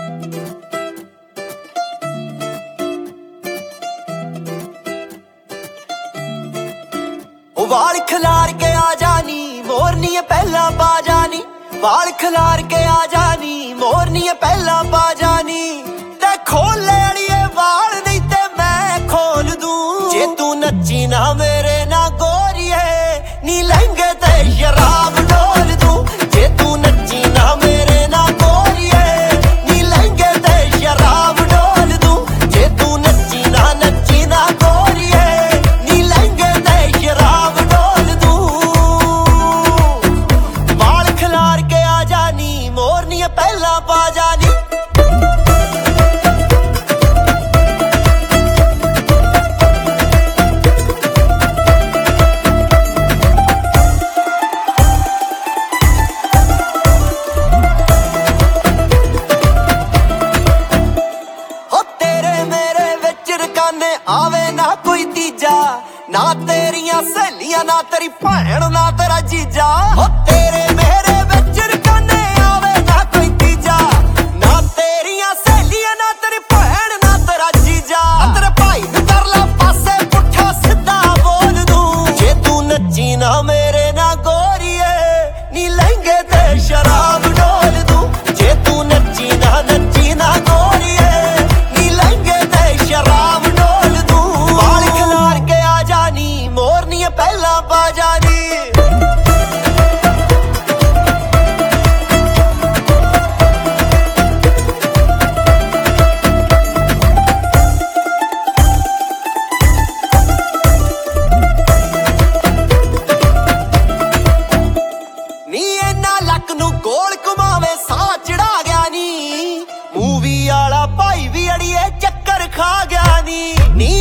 वाल खिलार के आ जानी मोरनी पहला पा जानी, वाल खिलार के आ जानी मोरनी पहला पा जानी। ते खोल ले अड़िए वाल नहीं ते मैं खोल दूं, जे तू नच्ची ना मेरे ना गोरिए नी लहंगे ते शराब डोल दूं। जे तू नच्ची ना मेरे ना गोरिए नी लहंगे ते शराब डोल दूं। जे तू नच्ची ना गोरिए नी लहंगे ते शराब डोल दूं। वाल खिलार के आ जानी मोरनी पहला पा जानी। आवे ना कोई तीजा, ना तेरियां सहेलियां ना तेरी भैन ना तेरा जीजा। ओ तेरे मेरे विच रकाने आवे ना कोई तीजा, ना तेरियां सहेलियां ना तेरी भैन ना तेरा जीजा। तेरे भाई नूं कर ला पासे पुट्ठा सीधा बोल दूं, जे तू नच्ची ना मेरे ना गोरिए नी लहंगे ते शराब डोल दूं। जे तू नच्ची ना गोरिए नी लहंगे ते शराब मोरनी पहला पा जानी। नी इन्ना लक नू गोल घुमावे साह चढ़ा गया नी, मूवी आला भाई भी अड़िए चक्कर खा गया नी।